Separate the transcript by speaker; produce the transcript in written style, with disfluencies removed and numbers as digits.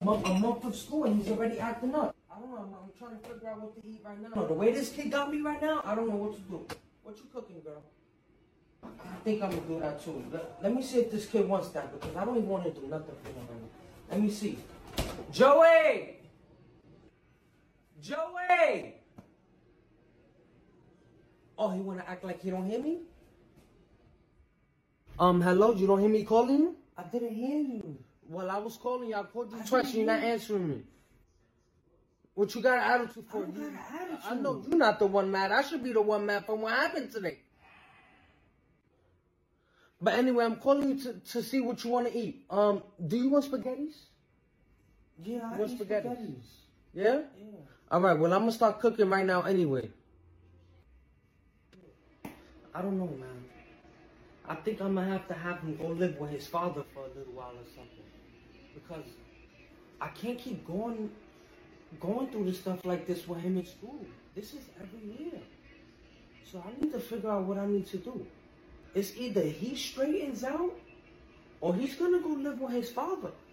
Speaker 1: a month of school and he's already acting up. I don't know. I'm trying to figure out what to eat right now. The way this kid got me right now, I don't know what to do. What you cooking, girl? I think I'm gonna do that too. Let me see if this kid wants that because I don't even want to do nothing for him right now. Let me see. Joey! Joey! Oh, he wanna act like he don't hear me? Hello, you don't hear me calling you? I didn't hear you. Well, I was calling you. I called you twice and you're not answering me. What you got an attitude for? I got an attitude. I know you're not the one mad. I should be the one mad for what happened today. But anyway, I'm calling you to see what you want to eat. Do you want spaghettis? Yeah, I eat spaghettis. Yeah? Yeah. All right, well, I'm going to start cooking right now anyway. I don't know, man. I think I'm going to have him go live with his father for a little while or something. Because I can't keep going through this stuff like this with him in school. This is every year. So I need to figure out what I need to do. It's either he straightens out or he's going to go live with his father.